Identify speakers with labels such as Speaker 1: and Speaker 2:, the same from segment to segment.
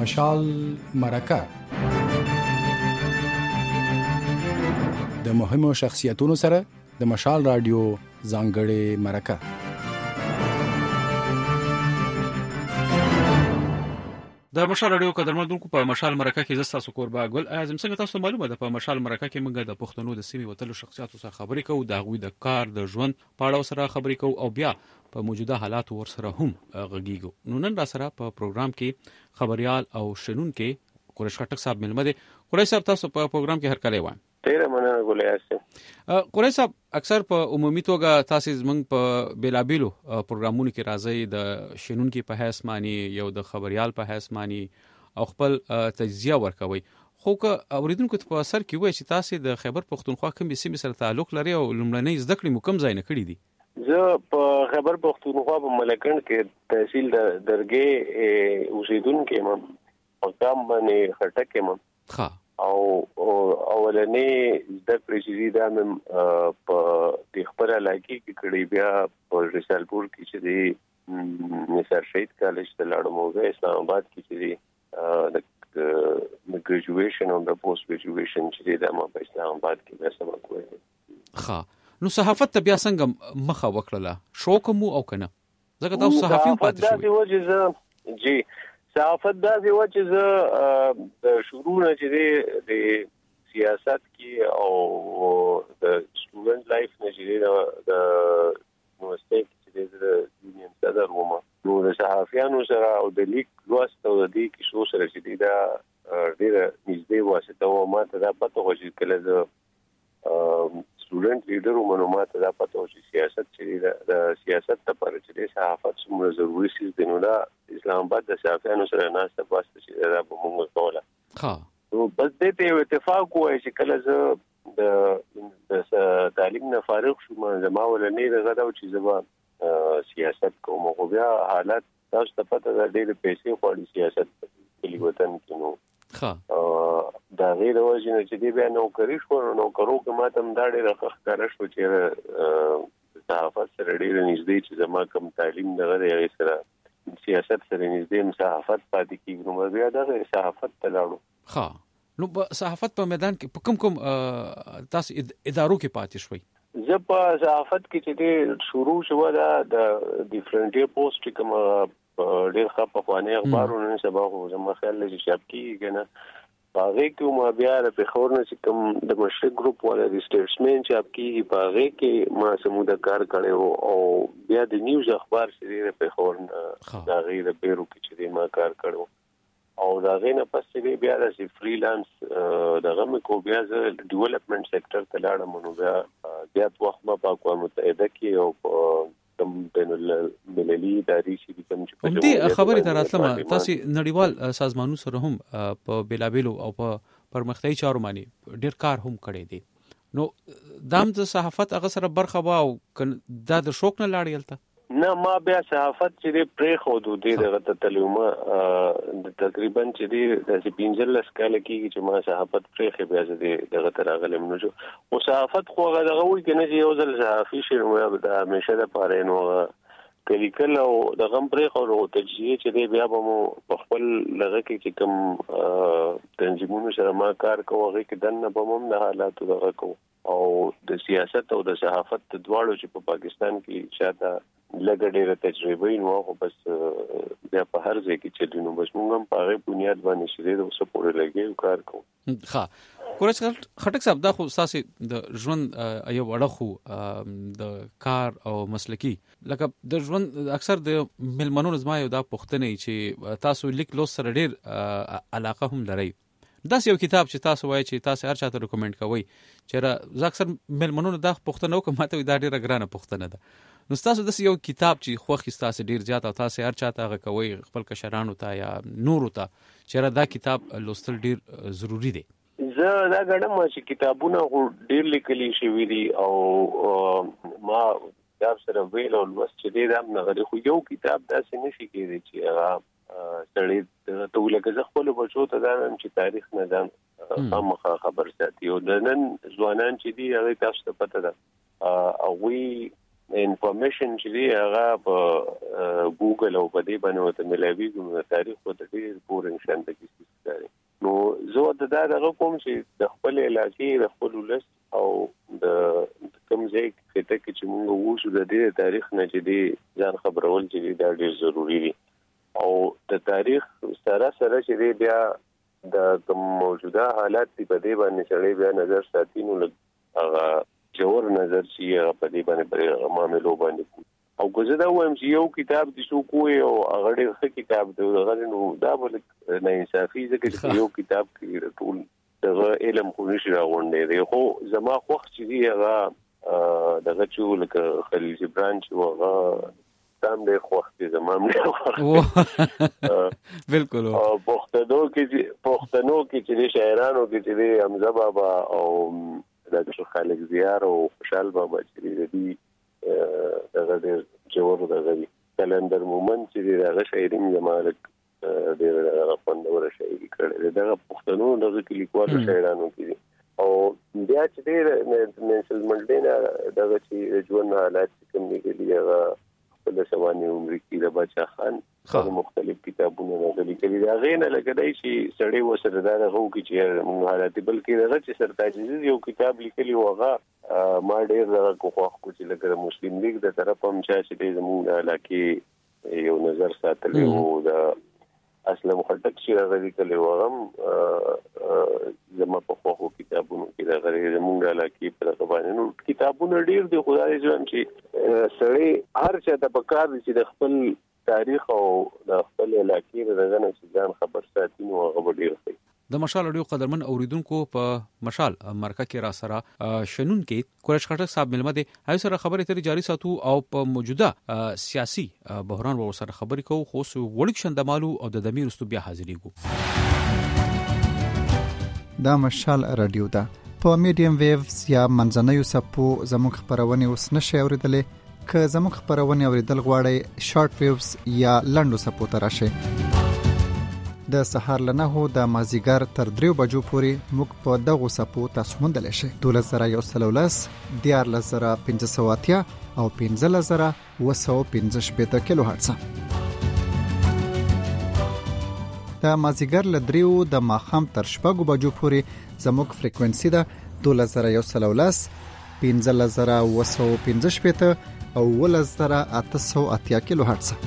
Speaker 1: مشال مرکه د مهمو شخصیتونو سره د مشال رادیو ځانګړې مرکه.
Speaker 2: د مشال رادیو قدرمنونکو په مشال مرکه کې زستا سکور با ګل اعظم څنګه تاسو معلومه ده په مشال مرکه کې موږ د پښتنو د سیمې وتلو شخصیتو سره خبرې کوو، د غوي د کار د ژوند په اړه سره خبرې کوو او بیا په موجوده حالات ور سره هم غږیږو. نو نن را سره په پروګرام کې خبريال او شنونکو قریش خټک صاحب ملمه دي. قریش صاحب تاسو په پروګرام کې هر کله وایي.
Speaker 3: ډیره مننه ګولای اسه.
Speaker 2: قریش صاحب اکثر په عمومي توګه تاسو زمنګ په بیلابیلو پروګرامونو کې راځي، د شنونکو په حیث مانی یو د خبريال په حیث مانی او خپل تجزیه ورکوي. خو که اوریدونکو ته په اثر کې وایي چې تاسو د خیبر پختونخوا کوم سیمه سره تعلق لري او لمړنۍ زده کړې مو کوم ځای نه کړې دي؟
Speaker 3: زه په خیبر پختونخوا په ملکند کې تحصیل درګې اوسیدونکو یم او تام باندې خټک یم.
Speaker 2: ها
Speaker 3: او اولنې زده کړې چې دا مم په خپل علاقې کې کړې، بیا په رسالپور کې چې دی نثار شهید کالج ته لاړم او اسلام آباد کې چې دی د ګریجویشن او د پوسټ ګریجویشن چې دا ما په اسلام آباد کې بیا سبق وایي.
Speaker 2: ها نو صحافت ته بیا څنګه مخه وکړه؟ شوق مو او کنه؟ ځکه تاسو صحافي پاتې شوئ.
Speaker 3: دا دی وجه جی صحافت دا دی وجه د شروع نه چې د سیاست کې او د سټوډنټ لایف نه چې د یونیورسيټي کې د یونین صدر ومه، نو د صحافیانو سره او د لیک لوست او د دې کې شو سره چې دا ډیره نږدې واسطه و. ما ته دا پته و چې کله د سټوډنټ لیډر ومنومات دا پته و چې سیاست چې د سیاست لپاره چې صحافت څومره ضروري شي. د نو دا اسلام آباد د صحافیانو سره ناسته پاسته چې دا به موږ کوله.
Speaker 2: ها
Speaker 3: نو بس دې ته اتفاق وای چې کله زه د تعلیم نه فارغ شوم، زما ولنې دغه چې زما سیاست کوم. خو بیا حالات تاسو ته پته ده ډېر پیسې غواړي سیاست په وطن کې. نو دا غیر وجه نه چې دی بیا نوکری شو، نوکرو کې ماته هم دا ډېر ښکاره شو چې صحافت سره ډېر نږدې چې زما کوم تعلیم دغه دی سره سیاست سره نږدې صحافت پاتې کیږي. نو بیا دا صحافت ته لاړو.
Speaker 2: ها نو صحافت په میدان کې په کوم تاسو ادارو کې پاتې شوي؟
Speaker 3: زه په صحافت کې چې شروع شو دا د ډیفرنټ پوسټ کوم ډېر ښه په خواني اخبارونو سبا خو زما خیال لږ شپ کیږي کنه. باغې کې ما بیا د پخور نه چې کوم د مشرق ګروپ ولا د سټیټسمن چې اپ کې باغې کې ما سموده کار کړو او بیا د نیوز اخبار چې د پخور دا غیر بیرو کې چې ما کار کړو او دا غینه پس چې بیا د فریلانس دغه مې کو بیا د ډیولپمنٹ سېکټر ته لاړم. نو بیا په وخت ما په اقوام متحده کې او کوم بین المللي ادارې چې کوم
Speaker 2: چې دې خبرې ته راتلم، تاسو نړیوال سازمانونو سره هم په بیلابیلو او په پرمختیايي چارو باندې ډېر کار هم کړی دی. نو دام د صحافت هغه سره برخه وا او دا د شوق نه لاړیلته
Speaker 3: نه. ما بیا صحافت چې پرې خو دوی دغه ته تلومه تقریبا چې دی د 15 کال کې چې ما صحافت پرې خو بیا دغه تر غلم نه شو. او صحافت خو هغه وی کنه چې یو ځل صحافي شې نو دا همیشه د پاره نو کلیکل او د غم پرې خو تجزیه چې دی بیا به مو په خپل لغه کې چې کوم تنظیمونو سره ما کار کوو هغه کې دنه به مو د حالاتو دغه کوو او د سیاست او د صحافت دواړو چې په پاکستان کې شاته لګ ډېر تجربه نو خو بس بیا په هر ځای کې چې نو بس موږ هم په هغه بنیاد باندې شې د اوسه پورې لګي کار کوو.
Speaker 2: ها قریش خټک صاحب دا خو تاسو د ژوند یو وړه خو د کار او مسلکی لکه د ژوند اکثر د ملمنو زما یو دا پوښتنه چې تاسو لیک لوست سره ډېر علاقه هم لرئ. دا یو کتاب چې تاسو وایي چې تاسو هر چاته ریکمند کوئ چې زه اکثر ملمنو دا پوښتنه وکم ماته دا ډېره ګرانه پوښتنه ده. نو تاسو د یو کتاب چې خوښ تاسو ډیر زیات او تاسو هر چاته هغه کوي خپل کشرانو ته یا نورو ته چې دا کتاب لوستل ډیر ضروری دی؟
Speaker 3: زه دا غواړم چې کتابونه ډیر لیکلي شوي دي او ما دا سره ویل او لوست چې دا نه خو یو کتاب داسې نشي کېدی چې هغه سړی ته ولکه خپل بچو ته دا چې تاریخ نه ځان خامخا خبر ساتي او د نن ځوانان چې دي هغه تاسو ته پته ده او وی انفارمیشن چې هغه په ګوګل او په دې باندې وته ملایوي د تاریخ په ډېر بورنګ شان د کیسې نو زه دغه کوم چې د خپل علاقې د خپل ولس او د کوم ځای چې موږ ووسو د دې تاریخ نه چې دی ځان خبرول چې دا ډېر ضروری دي او د تاریخ سره چې بیا د موجوده حالات په دې باندې سړی بیا نظر ساتي نو هغه جوړ نظر چې په دې باندې پر معاملو باندې او ګوزه دا وایم چې یو کتاب د شو کوی او هغه ډېر کتاب دی هغه نو دا بل نه انصافي ځکه چې یو کتاب کې ټول دغه علم خو نشي راغونډي دی خو زما خوښ چې دی هغه دغه چې لکه خلیل جبران چې هغه تام دې خوښ دي زما هم
Speaker 2: بالکل
Speaker 3: پښتنو کې چې شاعرانو کې چې حمزه بابا او د خالق زیار او خوشحال بابا چې دی دغه ډېر جوړ دغه کلندر مومن چې دغه شاعرین زمالک ډېر خوندور شاعري کړي دغه پښتنو دغه لیکوالو شاعرانو کې او بیا چې ډېر نېشنل منډینا دغه چې ژوند حالات کوم دي هغه په لسواني عمر کې د بچا خان مختلف کتابونه نازلې کړي دا غینه لکه دای چې سړی وسره دا غو کې چې موږ حالات بلکې دغه چې سرتاجیز یو کتاب لیکلی وغه ما ډېر دغه کوخ چې لکه مسلم لیگ د طرف هم چې زموږ علاقې یو نظر ساتلی وو د اسلام خټک چې هغه لیکلی وغه زما په خوخو کتابونو کې د غری زموږ علاقې په باندې نو کتابونه ډېر دي خدای ځوان چې سړی هر چا د بکار چې د خپل تاریخ او د خپل علاقې د غنه ځان خبر ساتي نو هغه ډېر ښه
Speaker 2: د مشال اډیو قدرمن اوریدونکو په مشال مرکه کې را سره شنن کې قریش خټک صاحب ملمه دي هاي سره خبرې تر جاری ساتو او په موجوده سیاسي بحران ور سره خبرې کو خو وړک شندمالو او د دمیر استو بیا حاضرېګو
Speaker 4: دا مشال رادیو دا په میډیم ویوز یا منځنوي سپو زموږ خبرونه اوس نشي اوریدلې که زموږ خبرونه اوریدل غواړئ شارټ ویوز یا لنډو سپو ته راشئ د سهار لنهو د مازیګر تر 3 بجو پورې موږ په دغه سپو تاسو موندل شئ 12113 14580 او 15215 کیلو هرتز د مازیګر ل 3 د ماخام تر 4 بجو پورې زموږ فریکوئنسي ده 12113 15215 او 11880 کیلو هرتز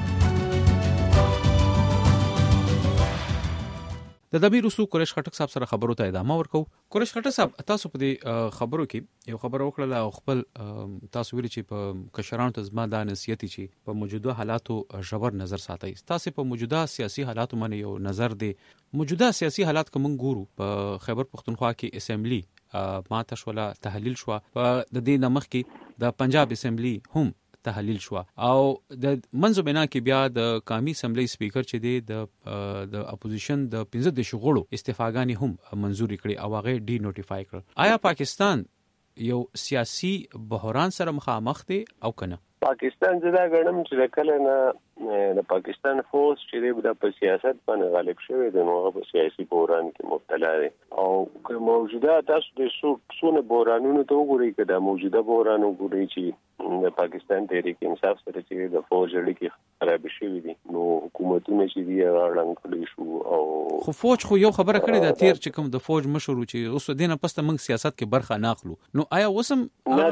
Speaker 2: د دبیر رسو قریش خټک صاحب سره خبرو ته ادامه ورکو قریش خټک صاحب تاسو په دې خبرو کې یو خبر وکړه او خپل تاسو ویل چې په کشرانو ته زما د نصیحت چې په موجوده حالاتو ژور نظر ساتي تاسو په موجوده سیاسي حالاتو باندې یو نظر دی موجوده سیاسي حالات کوم ګورو په خیبر پختونخوا کې اسمبلی ماته شولا تحلیل شو په د دې نمخ کې د پنجاب اسمبلی هم تحلیل شو او د منځو بنا کې بیا د قومي اسمبلی سپیکر چې دی د اپوزیشن د 15 شغړو استعفاګانی هم منزوري کړي او هغه ډی نوټیفای کړ آیا پاکستان یو سیاسي بحران سره مخامخ دی او کنه
Speaker 3: پاکستان زدا غنم چې کله نه د پاکستان فوج چې د په سیاست باندې غالب شوی دی نو هغه په سیاسي بحران کې مبتلا دی او موجوده تاسو د څونه بحرانونو ته وګورئ چې د موجوده بحران وګورئ چې د پاکستان تحریک انصاف سره چې د فوج اړیکې خراب شوې دي نو حکومتونه چې دی راړنګ کړي شو او
Speaker 2: خو فوج خو یو خبره کړې ده تیر چې کوم د فوج مشر چې اوس دینه پسته موږ سیاست کې برخه ناخلو نو آیا وسم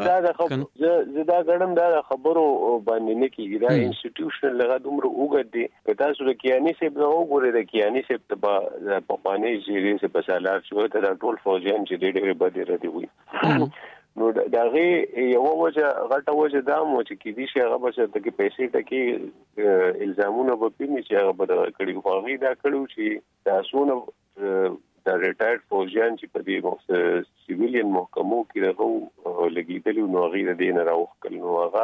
Speaker 3: زدا غړم دا خبرو باندې نه کیږي دا انسټیټیوشنل لغه دومره وګړي دي که تاسو د کیانی سیب نو وګورئ د کیانی سیب په پخوانی ژیری سه په سالار شو ته ټول فوجیان چې ډېر بدې ردی وي نو دغه یو وجه غټه وجه دا مو چې کې دي چې هغه بس د پیسې ټکی الزامونه به پینې چې هغه به کړي خو هغه دا کړو چې تاسو نو د ریټایرډ فوجیان چې په دې سیویلین محکمو کې راغو لګیدل نو هغه د دین راوخل نو هغه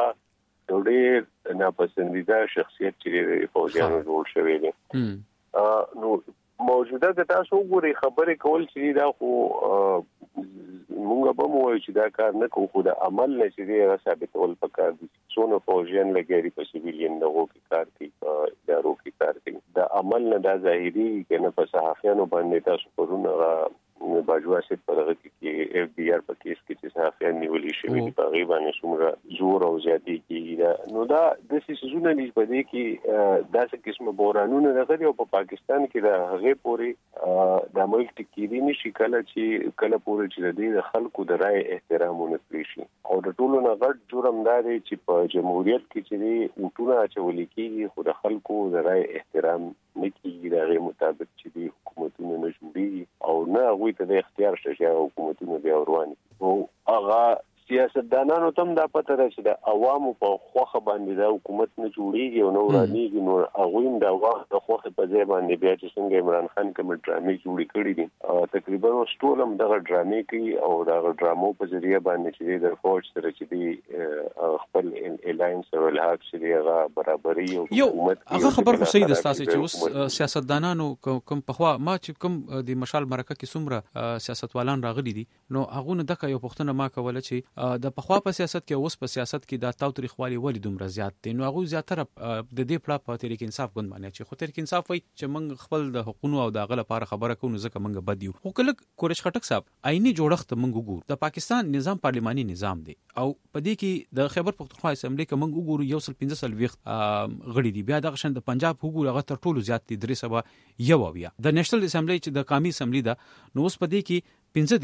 Speaker 3: ډېر ناپسندیده شخصیت چې فوجیانو جوړ شوی دی نو موجوده د تاسو ګوري خبرې کول چې دا خو مونږ به مو چې دا کار نه کوو خو د عمل نه چې دی ثابتول پکار دي څونه فوجیان لګیري په سیویلین دغه کې کار کوي ادارو کې کار کوي د عمل نه دا ظاهري کنه په صحافیانو باندې تاسو پرونه باجوا سي په دغه کې اف بي آر په کیس کې چې صحافیان نیولې شوی دي په غیبه نه څومره زور او زیاتی کیږي نو دا د سيزونه نسبت دي کې داسې قسمه بورانونه راغلي او په پاکستان کې د هغه پوري د ملک ټکیری نشي کله پوري چې د خلکو د رائے احترام ونکړي شي او د ټولو نه غټ جرم دا دی چې په جمهوریت کې چې وټونه اچول کېږي خو د خلکو د رائے احترام نه کیږي دغه مطابق چې د حکومتونو نه جوړي او نه هغه ته د اختیار شته چې حکومتونه بیا روان او هغه سیاستدانانو تم دا پته ده چې د عوامو په خوخه باندې د حکومت نه جوړیږي او نو رانیږي نو هغه هم د وخت د خوخه په ځای باندې بیا چې څنګه عمران خان کوم ډرامې جوړې کړې دي تقریبا ټولم دغه ډرامې کوي او دغه ډرامو په ذریعہ باندې چې د فوج سره چې دی خپل الاینس او الحاق چې هغه برابرۍ او حکومت
Speaker 2: هغه خبر خو صحیح ده تاسو چې اوس سیاستدانانو کوم پخوا ما چې کوم د مشال مرکه کې څومره سیاستوالان راغلي دي نو هغه نه دغه یو پښتنه ما کوله چې د پخوا په سیاست کې اوس په سیاست کې د تاوتریخوالي ولې دومره زیات دي نو هغه زیاتره د دې پلا په تحریک انصاف غوند باندې چې خو تحریک انصاف وایي چې موږ خپل د حقوقو او د غل لپاره خبره کوو ځکه موږ بد یو خو کله کورش خټک صاحب آئینی جوړښت موږ وګورو د پاکستان نظام پارلماني نظام دی او په دې کې د خیبر پختونخوا اسمبلی کې موږ وګورو یو سل 15 وخت غړي دي بیا د غشن د پنجاب وګورو هغه تر ټولو زیات دي 300 یو بیا د نېشنل اسمبلی چې د قومي اسمبلی دا نو اوس په دې کې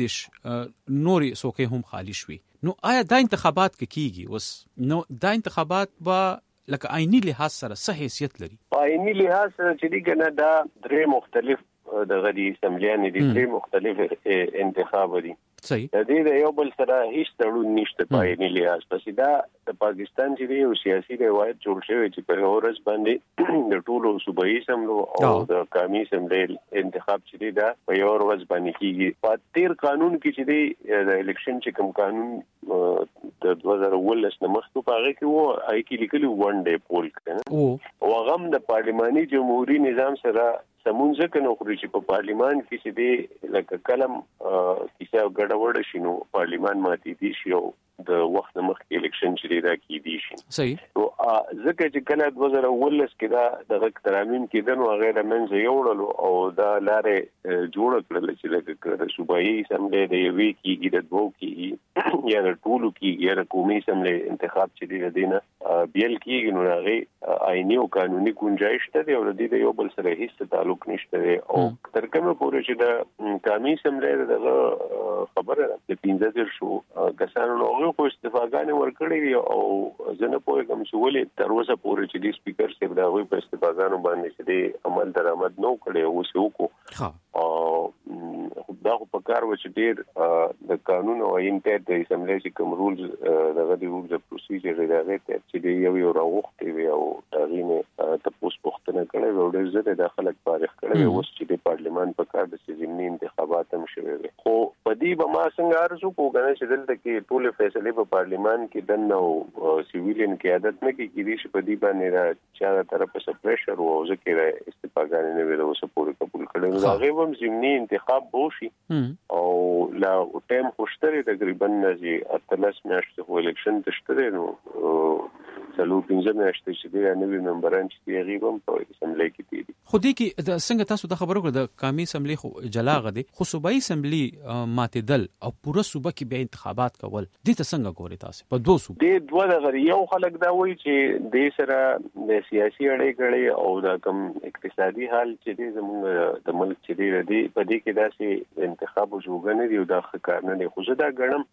Speaker 2: 15 نوري سوکې هم خالی شوي نو آیا دا انتخابات کې کیږي اوس نو دا انتخابات با لکه آئینی لحاظ سره څه حیثیت لري
Speaker 3: آئینی لحاظ سره چې دی کنه دا درې مختلف د غدي اسمبلیان دي درې مختلف انتخاب دي
Speaker 2: صحیح
Speaker 3: د دې یو بل سره هیڅ تړون نشته پایني لحاظ پس دا د پاکستان چې یو سیاسي روایت جوړ شوی چې په اورس باندې د ټولو صوبایي سملو او د قومي سملې انتخاب چې دا په یو ورځ باندې کیږي په تیر قانون کې چې دی د الیکشن چې کوم قانون د 2019 نه مخکې په هغه کې وو آی کې لیکلي ون ډے پول کنه او غم د پارلماني جمهوریت نظام سره سمونځ کنه خو چې په پارلیمان کې چې دی لکه کلم کیسه ګډوډ شینو پارلیمان ماتي دي شي او د وخت مخکې الیکشن چې دا کې دي شي
Speaker 2: صحیح
Speaker 3: او ځکه چې کله 2019 کې دا د ترامیم کې دنو غیر منځ یوړلو او دا لارې جوړ کړل چې لکه صوبایي سملې د یوې کېږي د دوه کېږي یا د ټولو کېږي یا د قومي سملې انتخاب چې دی نه بیل کېږي نو هغه آئینی او قانوني گنجائش ته او د دې یو بل سره هیڅ تعلق نشته او تر کومه پورې چې د قومي سملې دغه خبره د 15 شو کسانو نو خو استفاګانې ورکړې او زنه پوهه کوم چې ولې تر اوسه پورې چې د سپیکر صاحب دا وی په استفاګانو باندې چې د عمل درآمد نو کړي او څه وکړو او دا په کار و چې ډېر د قانون او آئین ته د اسمبلی چې کوم رولز دغه د رولز اف پروسیجر دغه ته چې یو راوخته وي او دغه تاسو پوښتنه کړې و ډېر زړه د خلک فارغ کړي اوس چې د پارلیمان په کار د سیمني انتخابات هم شوي خو په دې به ما څنګه ارزو کوګنه چې دلته کې ټول فیصله په پارلیمان کې دنه سیویلین قیادت نه کې چې په دې باندې را چا طرفه څه پریشر او ځکه استفاګانې نه ویلو څه پورې قبول کړي هغه هم زمینی انتخاب بوشي او لا ټیم خوشتري تقریبا نزي اتلس میاشتې خو الیکشن تشتري نو څلو 15 میاشتې چې دی نوی ممبران چې غیبم په اسمبلی کې دي
Speaker 2: خو دې کې د څنګه تاسو د خبرو کړ د قومي اسمبلی خو جلاغه دي خو صوبایي اسمبلی ماتدل او پوره صوبه کې به انتخابات کول دې ته څنګه ګوري تاسو په دوه صوبه
Speaker 3: دې دوه دغه یو خلک دا وایي چې د سره د سیاسي اړې کړي او د کم اقتصادي حال چې دې زموږ د ملک چې دی په دې کې داسې انتخاب وجوګنه دی او د ښکارنه نه خو زدا ګڼم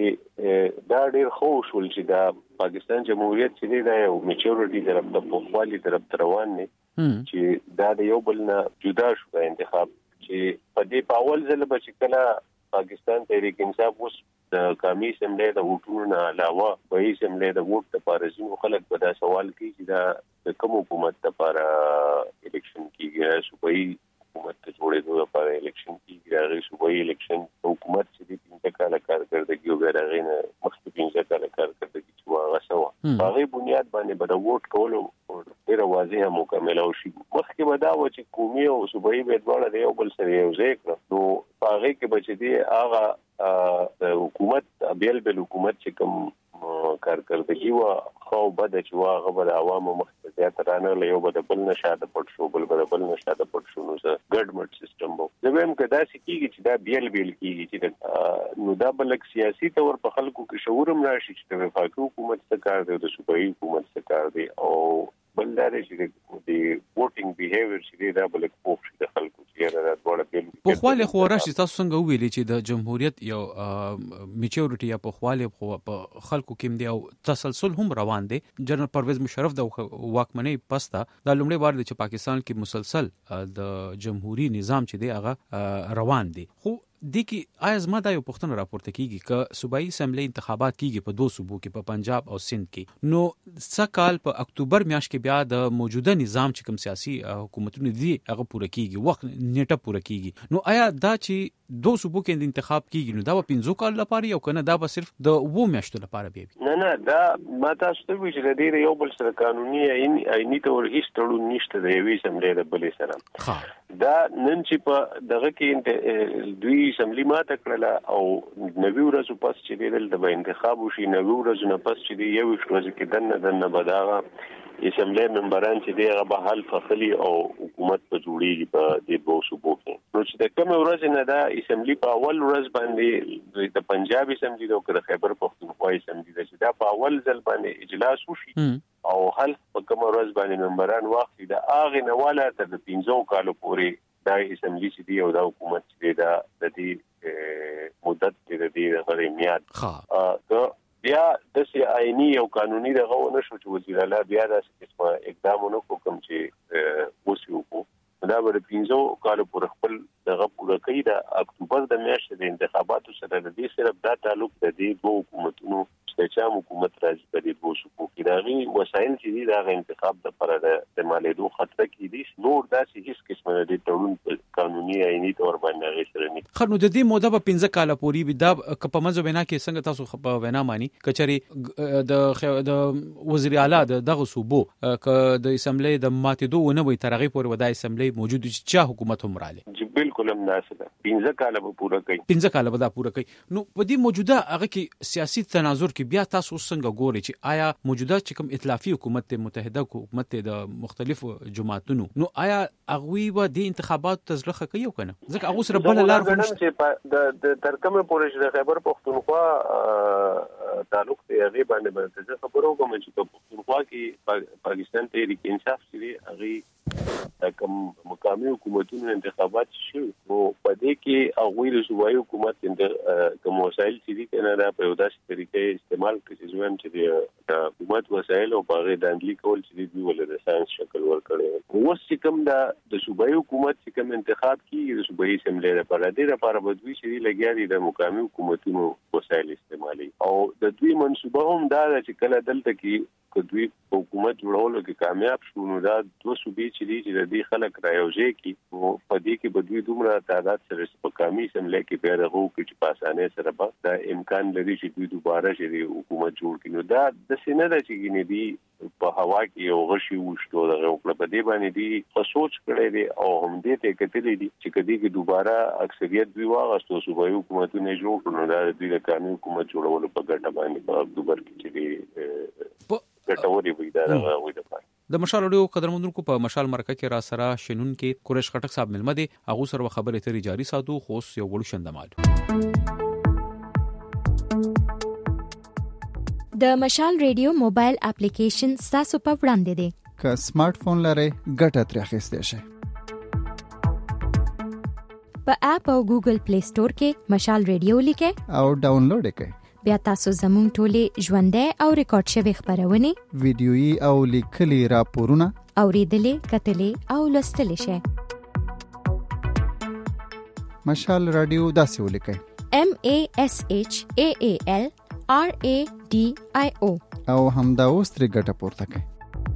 Speaker 3: چې دا ډېر خو شول چې دا پاکستان جمهوریت چې دا یو میچورټي طرف ته په خالي طرف روان نه چې دا د یو بل نه جدا شو انتخاب چې په دې پاول ځل به چې کله پاکستان تحریک انصاف اوس د قومي اسمبلی د ووټونو نه علاوه په اسمبلی د ووټ لپاره ځینو خلک په دا سوال کوي چې دا د کوم حکومت لپاره الیکشن کیږي صوبایي حکومت ته جوړېدو لپاره الیکشن کیږي هغه صوبایي الیکشن حکومت چې د 15 کاله کارکردګي او غیره نه مخکې 15 کاله کارکردګي چې هغه سوا هغه بنیاد باندې به د ووټ کولو ډېر واضح مکمل او شي مخکې به دا و چې قومي او صوبایي به دواړه د یو بل سره یو ځای کړو نو هغه کې به چې دی هغه د حکومت بیل حکومت چې کوم کارکردګي وا خو بده چې واغه بل عوامو مخ زیات رانه لیو بده بل نشاده پټ شو بل نشاده پټ شو نو ګډمټ سیستم وو زموږ کدا سکیږي چې دا بیل کیږي چې نو دا بل سیاسي تور په خلکو کې شعور هم راشي چې د وفاقي حکومت څخه کار دی د صوبایي حکومت څخه کار دی او بل دا چې د ووټینګ بیهیویر چې دا بل کوف د خلکو چې دا ډول بیل
Speaker 2: په خواله خو راشي تاسو څنګه ویلي چې د جمهوریت یو میچورټي یا په خواله په خلکو کې دی او تسلسل هم روان دي جنرال پرویز مشرف د واکمنۍ پستا د لومړي بار چې پاکستان کې مسلسل د جمهوریت نظام چې دی هغه روان دي خو د کی آیا زما دا یو پښتنه راپورته کیږي ک صوبایي اسمبلی انتخابات کیږي په دوه صوبو کې په پنجاب او سند کې نو سکهال په اکتوبر میاشت کې بیا د موجوده نظام چې کوم سیاسي حکومتونه دي هغه پوره کیږي وخت نیټه پوره کیږي نو آیا دا چې دوه صوبو کې د انتخاب کیږي نو دا په 15 کال لپاره یو کنه دا به صرف د وو میاشتو لپاره بي
Speaker 3: نه دا ما تاسو ته وی چې د دې یو بل سره قانوني عیني تور هیڅ تړون نشته د یوې اسمبلی د بلې سره دا نن چې په دغه کې دوی اسمبلی ماته کړله او 90 ورځې پس چې د انتخاب وشي 90 ورځې نه پس چې یو ورځ کې دنه بداغه اسمبلی ممبران چې دی هغه به حل فصلی او حکومت په جوړیږي په دې دوه صوبو کې نو چې د کوم ورځ نه دا اسمبلی په اول ورځ باندې د پنجاب اسمبلی او د خیبر پختونخوا اسمبلی چې دا په اول ځل باندې اجلاس وشي او حل په کوم ورځ باندې ممبران واخلي دا اغه نه والا تر 15 کالو پورې دا اسمبلی چې دی او دا حکومت چې دا د دې مدت کې د دې غوړې میاد بیا د سی آئینی او قانوني دغه ونه شو چې وزیر اعلی بیا د اسمه اقدامونو کوم چې وسیو کو دا به 15 کال پورې خپل دغه پوره کوي د اکتوبر د میاشتې د انتخاباتو سره د دې سره د تعلق د دې دوه حکومتونو چې حکومت راځي په دې دوه صوبو کې داغي وسایل چې دا انتخاب د پر د استعمالېدو خطر کې دي نور داسې هیڅ قسمه د تړون قانوني عیني تور باندې غوښتل نه
Speaker 2: خنو د دې موده په 15 کال پورې دا په منځو بنا کې څنګه تاسو په وینا مانی کچري د وزیر اعلی دغه صوبو ک د اسمبلی د ماتېدو ونه وي ترغه پورې ودای اسمبلی موجود چې حکومت هم رااله
Speaker 3: جی بالکل هم ناسده 15 کال به پوره کوي
Speaker 2: 15 کال به دا پوره کوي نو په دې موجوده هغه کې سیاسي تناظر کې بیا تاسو څنګه ګوري چې آیا موجوده چې کوم ائتلافي حکومت متحده حکومت د مختلفو جماعتونو نو آیا هغه و د انتخابات تزلخه کوي کنه ځکه هغه سره بل لار
Speaker 3: چې د ترکمه پورې د خیبر پختونخوا تعلق دی هغه باندې څه خبرو کوم چې په پختونخوا کې پاکستان تحریک انصاف چې هغه کوم مقامي حکومتونو انتخابات شو او په دې کې هغه د صوبایي حکومت کوم وسایل چې کنه دا په یو داسې طریقې استعمال کوي چې زموږ چې د حکومت وسایل او باغې دانډلي کول چې دی ولې د ساينس شکل ورکړي اوس چې کوم د صوبایي حکومت چې کوم انتخاب کیږي د صوبایي اسمبلی لپاره د لپاره بدوي چې لګیا دي د مقامي حکومتونو وسایل استعمالي او د دوی منصوبه هم دا چې کله دلته کې دوی حکومت جوړولو کې کامیاب شو نو دا دوه صوبې چې دي چې د دې خلک رايوځي کی او په دې کې بدوي دومره تعداد سره په کمی سملې کې پیدا هو چې په اسانه سره به دا امکان لري چې دوی دوباره چې حکومت جوړ کړي نو دا د سینې د چې ګنې دي په هوا کې یو غشي وشتو دغه په دې باندې دي په سوچ کړی دي او هم دې ته کتلې دي چې کدی کې دوباره اکثریت دوی واغستو صوبایي حکومتونه جوړ کړو دا د دې قانوني حکومت جوړولو په ګټه باندې په اکتوبر کې چې ګټوري وي دا غوي د پاره
Speaker 2: د مشال اډیو قدرمنونکو په مشال مرکه کې را سره شنن کې قریش خټک صاحب ملمه دي هغه سره خبرې ترې جاری ساتو خو یو وړو شندمال
Speaker 5: د مشال ریډیو موبایل اپلیکیشن تاسو په وړاندې دی
Speaker 4: که سمارټ فون لرئ ګټه ترې اخیستئ شئ
Speaker 5: په اپ او ګوګل پلی سٹور کې مشال ریډیو لیکئ
Speaker 4: او ډاونلوډ یې کړئ
Speaker 5: بیا تاسو زموږ ټولې ژوندۍ او ریکارډ شوی خبرونه
Speaker 4: ویډیويي او لیکلي راپورونه
Speaker 5: اوریدلې کتلې او لوستلې شئ
Speaker 4: مشال رادیو داسې ولیکئ
Speaker 5: MASHAALRADIO
Speaker 4: او همدا اوس ترې ګټه پورته کړئ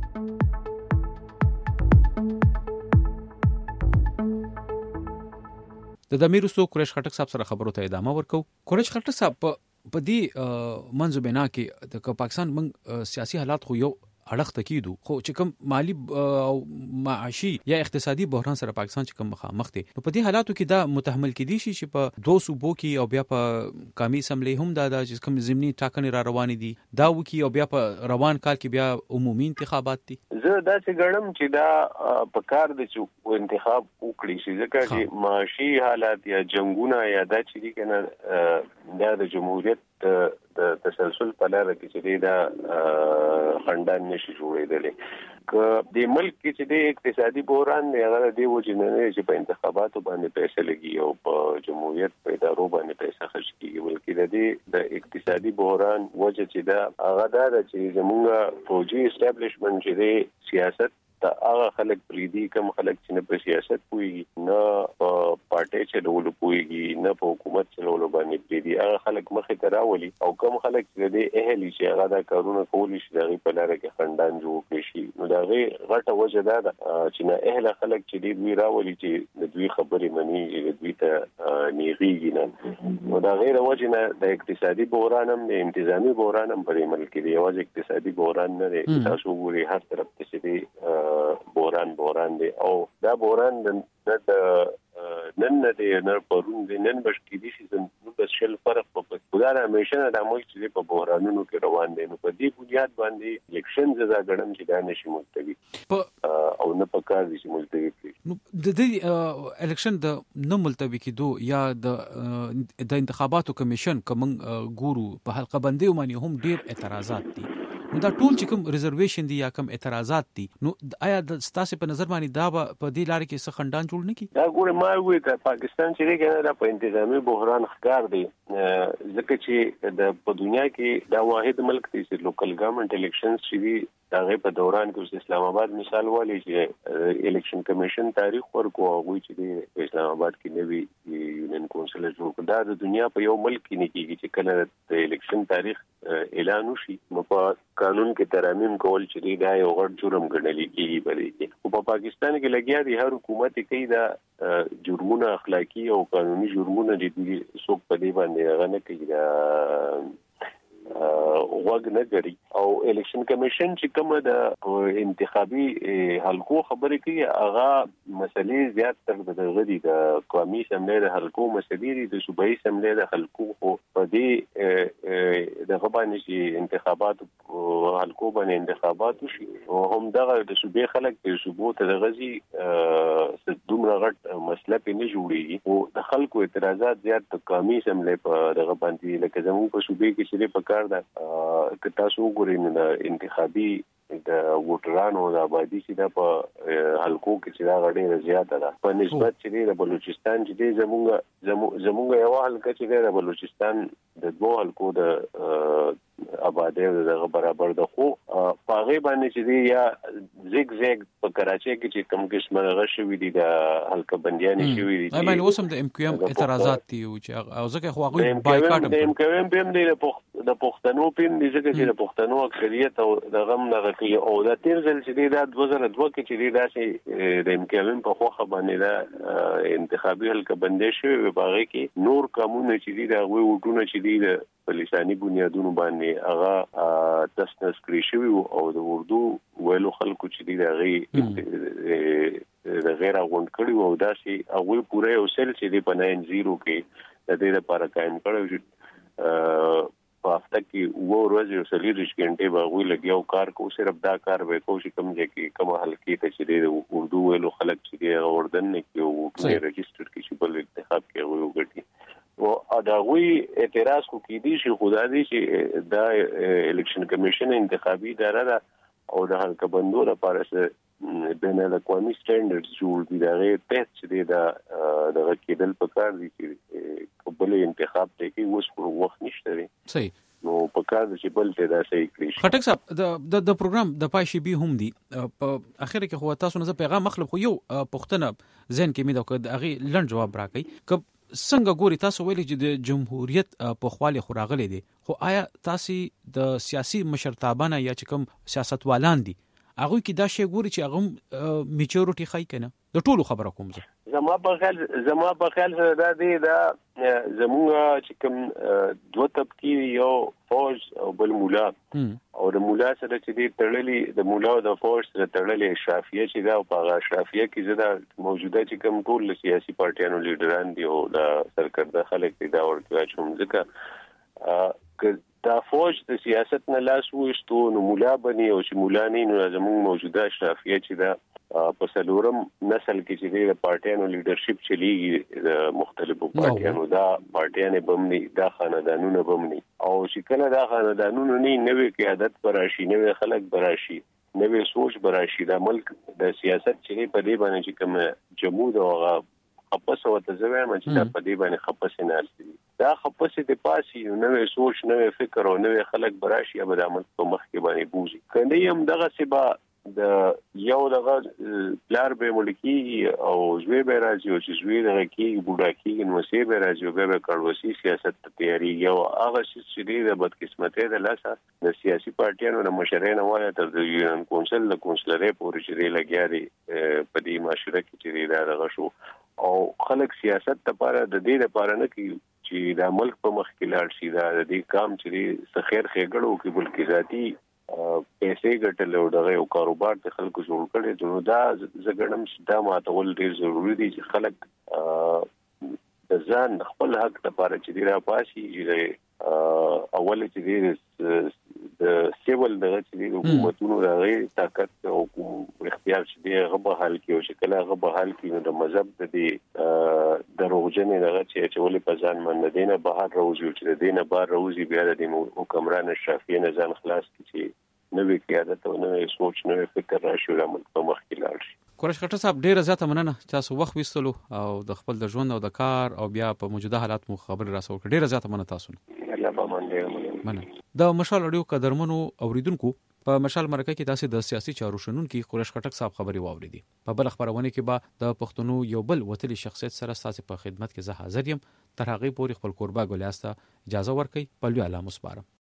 Speaker 2: د دمیرستو قریش خټک صاحب سره خبرو ته ادامه ورکو قریش خټک صاحب په دې منځو بنا کې د پاکستان من سیاسي حالات خو یو اړخ تکیدو خو چې کوم مالی او معاشي یا اقتصادي بحران سره پاکستان چې کوم مخامخ دي نو په دې حالاتو کې دا متحمل کېدی شي چې په دوه صوبو کې او بیا په قومي اسمبلی هم دا چې کوم ضمني ټاکنې را روانې دي دا وکي او بیا په روان کال کې بیا عمومي انتخابات دي. زه
Speaker 3: دا چې ګڼم چې دا په کار د چې انتخاب وکړي شي ځکه چې معاشي حالات یا جنگونه یا دا چې دي کنه دا د جمهوریت د تسلسل په لاره کې چې دا خندان نشي جوړېدلی که د ملک کې چې د اقتصادي بحران دی هغه د وجې نه چې په انتخاباتو باندې پیسې لګي او په جمهوریت په ادارو باندې پیسې خرج کیږي بلکې د اقتصادي بحران وجه چې دا هغه دا چې زموږ فوجي اسټابلیشمنت چې د سیاست دا هغه خلک پریدي کوم خلک چې نه په سیاست پويږي نه پارټي چلولو پويږي نه په حکومت چلولو باندې پریدي هغه خلک مخې ته راولي او کوم خلک چې د اهلي چې هغه دا کارونه کولی شي دغه په لاره کې خندان جوړ کړي شي نو دا غي غټه وجه ده چې نه اهل خلک چې دوی راولي چې د دوی خبرې مني چې دوی ته نیغيږي نه نو دا غیر وجه نه د اقتصادي بحران هم د انتظامی بحران هم په ملک کې دی یوازې اقتصادي بحران نه دی تاسو ګوري هر طرف ته دی بحران دی او دا بحران د نن نه دی نه پرون دی نن بش کې دي چې نو بس شل فرق په خدای همیشه د اموي چې په بحرانونو کې روان دي نو په دې بنیاد باندې الیکشن زدا غړم چې دا نشي ملتوي او نه په کار دي چې ملتوي کړي
Speaker 2: نو د دې الیکشن د نه ملتوي کېدو یا د انتخاباتو کمیشن کوم ګورو په حلقه بندي باندې هم ډیر اعتراضات دي نو دا ټول چې کوم ریزرویشن دي یا کوم اعتراضات دي نو آیا د ستاسو په نظر باندې دا په دې لار کې څه خندان جوړ نه کی
Speaker 3: دا ګوره ما وی ته پاکستان چې کنه په انتظامی بحران ښکار دی ځکه چې په دنیا کې دا واحد ملک دی چې لوکل ګورنمنت الیکشنز چې دغه په دوران کې اسلام آباد مثال والی چې الیکشن کمیشن تاریخ ورکو هغه چې د اسلام آباد کې نوی یونین کونسل جوړ کړ دا د دنیا په یو ملک کې نه کیږي چې کله د الیکشن تاریخ اعلان وشي نو په قانون کې ترامیم کول چې دا یو غټ جرم ګڼل کیږي بلکې او په پاکستان کې لګیا دي هر حکومت کوي دا جرمونه اخلاقی او قانوني جرمونه دي څوک په دې باندې هغه نه کوي دا وګ نه غړي او الیکشن کمیشن چې کومه د انتخابي حلقو خبرې کوي هغه مسلې زیات تر د غړي د قومي سملې د حلقو مسلې د صوبایي سملې د حلقو په دې د غبانې چې انتخابات حلقو باندې انتخابات شي او هم دغه د صوبې خلک د صوبو ته د غزي دومره غټ مسله په نه جوړيږي او د خلکو اعتراضات زیات د قومي سملې په دغه باندې لکه زموږ په صوبې کې چې په کار دا که تاسو وګورئ نو د انتخابي د ووټرانو د آبادی چې د په حلقو کې چې دا غړي زیاته ده په نسبت چې د بلوچستان چې زموږ یو حلقه چې د بلوچستان د دوه حلقو د آبادی دغه برابر ده خو پاغه باندې چې یا زیګ زیګ په کراچي کې چې کوم قسمه غشوي دي د حلقه بنديان شوی دي
Speaker 2: اې باندې اوسم د ام کیو ام اعتراضات دي چې او ځکه خو هغه بایکاټ
Speaker 3: د ام کیو ام په د پښتنو پین دي ځکه چې د پښتنو اکثریت او د غم نه کوي او د تیر ځل چې د 2002 کې چې داسې د ام کیو ام په خوخه باندې دا انتخابي حلقه بندې شوی باغې کې نور قانون چې د غوي وټونه چې د لساني بنیادونو باندې هغه تسنس کړی شوی او د اردو ویلو خلکو چې د غیر غونډ کړي او داسې هغه پوره یو سل چې د 90 کې د دې لپاره قائم کړو په هفته کې وو ورځې او سلیریش غنټه باغوي لګیاو کار کو صرف دا کار به کوشش کم ځای کې کوم حلقې ته چې د اردو ویلو خلک چې اوردن نه کیو رجستر کې چې بل انتخاب کې وګړي او دا غوي اعتراض کو کې دي چې خدای دې چې دا الیکشن کمیشن انتخابي اداره ده او د حلقه بندو لپاره بین الاقوامي سټانډرډز جوړ دي دا غي ټیسټ چې دا کېدل پکار دي چې قبل انتخاب ته کې اوس پر وخت نشته
Speaker 2: صحیح
Speaker 3: نو پکار چې بل ته دا صحیح کړی
Speaker 2: خټک صاحب د پروګرام د پاشي به هم دي په اخر کې خو تاسو نه پیغام مخلب خو یو پښتنه ذهن کې مې دا کړ هغه لند جواب راکړي ک څنګه ګوري تاسو ویلي چې د جمهوریت په خواله خوراغلي دي خو آیا تاسو د سیاسي مشرتابانه یا چې کوم سیاستوالان دي هغه کې دا شی ګوري چې هغه میچورټي خای کنه د ټولو خبره کوم
Speaker 3: زما په خیال سره دا دی دا زموږ چې کوم دوه طبقي یو فوج او بل مولا او د مولا سره چې دی تړلې د مولا او د فوج سره تړلې اشرافیه چې دا په اشرافیه کې زده موجوده چې کوم ټول سیاسي پارټیانو لیډران دي او د سرکرده خلک دي دا ورته چوم ځکه دا فوج د سیاست نه لاس وښتو نو مولا بني او چې مولا نه نو زموږ موجوده اشرافیه چې دا په سلورم نسل کې چې د پارټیانو لیډرشپ چلیږي د مختلفو پارټیانو دا پارټیانه بمني دا خاندانونه بمني او چې کله دا خاندانونه نه نوې قیادت براشي نوې خلک براشي نوې سوچ براشي د ملک د سیاست چې په دې باندې چې کوم جمهور او خپس او تزویم چې دا په دې باندې خپس نه اړتي دا خپس د پاسي نوې سوچ نوې فکر او نوې خلک براشي به د عمل په مخ کې باندې بوزي کنه هم دغه سبا د یو دغه پلار به ملکی او زوی به راځي او چې زوی دغه کې بوډا کې نو سی به راځي او به کاروسی سیاست ته تیاری یو هغه چې د بدقسمتۍ د لاسه د سیاسي پارټیانو د مشرانو وایي تر د یونین کونسل د کونسلرې پورې چې لګیاري په دې مشوره کې چې دا دغه شو او خلک سیاست لپاره د دې لپاره نه کوي چې د ملک په مخ کې لاړ شي دا د دې کام چې خیر خېګړو کې بلکې ذاتي پیسې ګټل او دغه یو کاروبار ته خلکو جوړ کړي نو دا زګړم دا ماتول ډیر ضروری دي چې خلک د ځان خپل حق لپاره چې دی را پاسي چې اول چې دی د سیول دغه چې دی حکومتونو راغی طاقت او اختیار چې دی غو حل کې او شکل غو حل کې نو د مذهب د دې دروغجنې دغه چې ولې په ځان باندې دینه بهر راوځي چې دینه بهر راوځي بیا د حکمران اشرافیه نه ځان خلاص کړي نوې قیادت او نوې سوچ نوې فکر راشي او عمل په مخ کې لاړ شي
Speaker 2: کورش خټه صاحب ډیره زیاته مننه چې تاسو وخت وستلو او د خپل د ژوند او د کار او بیا په موجوده حالات مو خبر راسو ډیره زیاته مننه تاسو
Speaker 3: الله به مننه
Speaker 2: د مشال اډیو قدرمنو اوریدونکو په مشال مرکه کې تاسو د سیاسي چارو شنونکو کورش خټک صاحب خبري واوریدي په بل خبرونه کې به د پښتنو یو بل وتلی شخصیت سره تاسو په خدمت کې زه حاضر یم تر هغه پورې خپل قربا ګولیاسته اجازه ورکړئ په لوی اعلی مسپارم